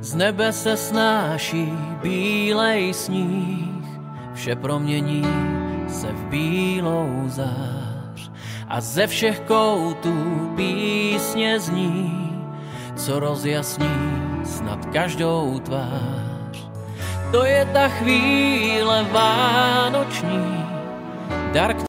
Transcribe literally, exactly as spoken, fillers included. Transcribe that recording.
z nebe se snáší bílej sníh, vše promění se v bílou zář a ze všech koutů písně zní, co rozjasní snad každou tvář. To je ta chvíle vánoční, dar,